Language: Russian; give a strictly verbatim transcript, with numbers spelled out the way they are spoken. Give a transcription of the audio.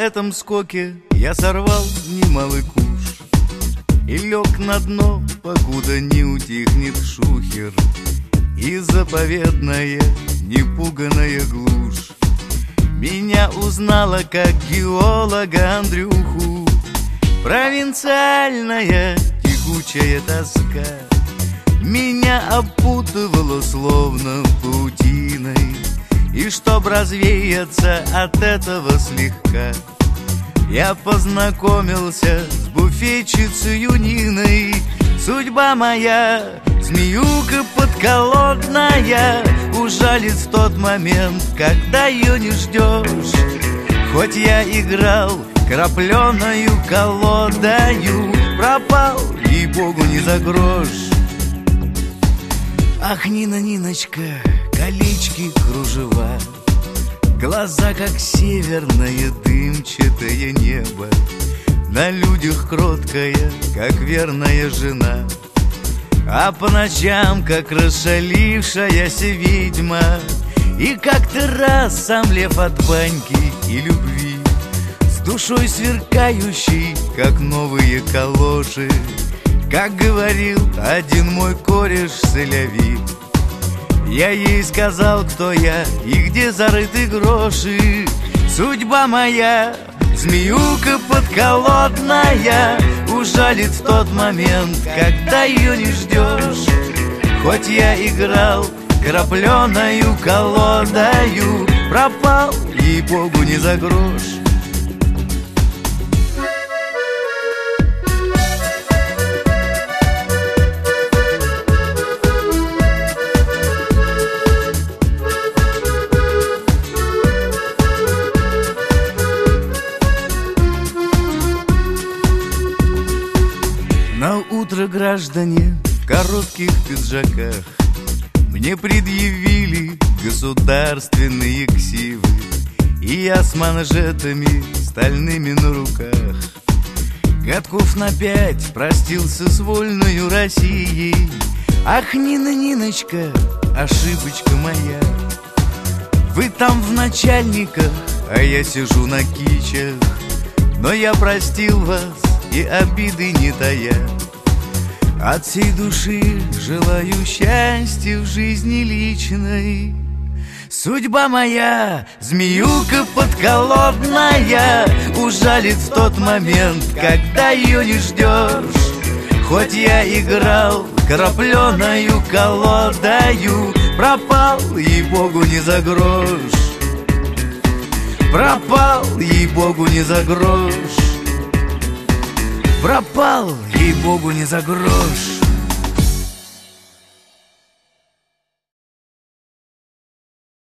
этом скоке я сорвал немалый куш и лег на дно, покуда не утихнет шухер и заповедная непуганая глушь. Меня узнала как геолога Андрюху провинциальная тягучая тоска. Меня опутывало словно паутиной, и чтоб развеяться от этого слегка, я познакомился с буфетчицей Ниной. Судьба моя, змеюка подколодная, ужалит в тот момент, когда ее не ждешь. Хоть я играл крапленою колодою, пропал, ей-богу, не за грош. Ах, Нина, Ниночка, колечки, кружева, глаза, как северное дымчатое небо, на людях кроткая, как верная жена, а по ночам, как расшалившаяся ведьма. И как-то раз, сам лев от баньки и любви, с душой сверкающей, как новые калоши, как говорил один мой кореш Селяви, я ей сказал, кто я и где зарыты гроши. Судьба моя, змеюка подколодная, ужалит в тот момент, когда ее не ждешь. Хоть я играл крапленою колодою, пропал, ей-богу, не за грош. На утро граждане в коротких пиджаках мне предъявили государственные ксивы, и я с манжетами стальными на руках годков на пять простился с вольною Россией. Ах, Нина, Ниночка, ошибочка моя, вы там в начальниках, а я сижу на кичах. Но я простил вас и обиды не тая, от всей души желаю счастья в жизни личной. Судьба моя, змеюка подколодная, ужалит в тот момент, когда ее не ждешь. Хоть я играл крапленою колодою, пропал, ей-богу, не за грош. Пропал, ей-богу, не за грош. Пропал, ей-богу, не за грош.